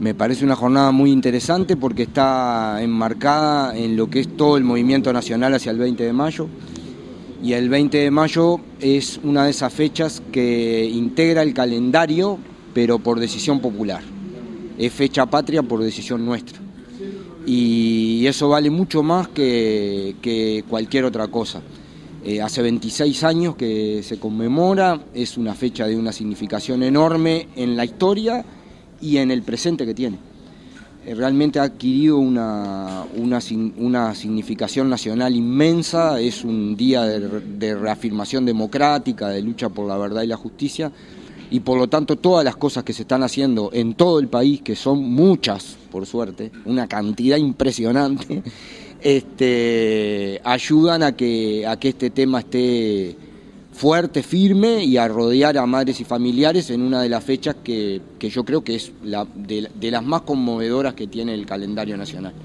Me parece una jornada muy interesante porque está enmarcada en lo que es todo el movimiento nacional hacia el 20 de mayo. Y el 20 de mayo es una de esas fechas que integra el calendario, pero por decisión popular. Es fecha patria por decisión nuestra. Y eso vale mucho más que cualquier otra cosa. Hace 26 años que se conmemora, es una fecha de una significación enorme en la historia y en el presente que tiene. Realmente ha adquirido una significación nacional inmensa, es un día de reafirmación democrática, de lucha por la verdad y la justicia, y por lo tanto todas las cosas que se están haciendo en todo el país, que son muchas, por suerte, una cantidad impresionante, ayudan a que este tema esté fuerte, firme, y a rodear a madres y familiares en una de las fechas que yo creo que es de las más conmovedoras que tiene el calendario nacional.